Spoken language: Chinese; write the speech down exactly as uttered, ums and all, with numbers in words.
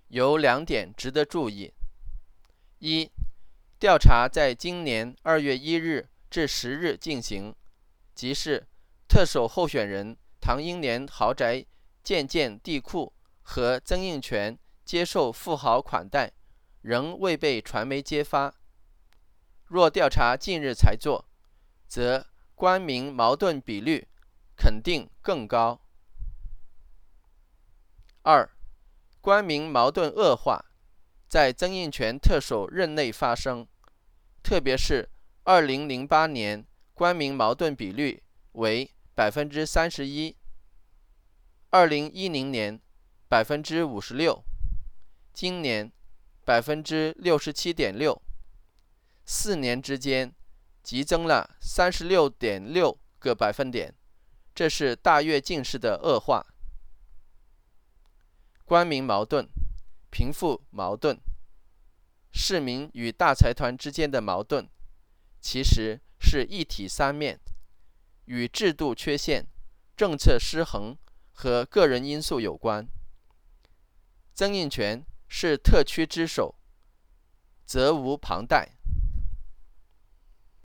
有两点值得注意：一、调查在今年二月一日至十日进行，即是特首候选人唐英年豪宅建建地库和曾荫权接受富豪款待，仍未被传媒揭发。若调查近日才做，则官民矛盾比率肯定更高。二、官民矛盾恶化在曾荫权特首任内发生，特别是二零零八年官民矛盾比率为百分之三十一，二零一零年百分之五十六，今年百分之六十七点六，四年之间急增了三十六点六个百分点，这是大跃进式的恶化。官民矛盾、贫富矛盾、市民与大财团之间的矛盾，其实是一体三面，与制度缺陷、政策失衡和个人因素有关。曾荫权是特区之首，责无旁贷。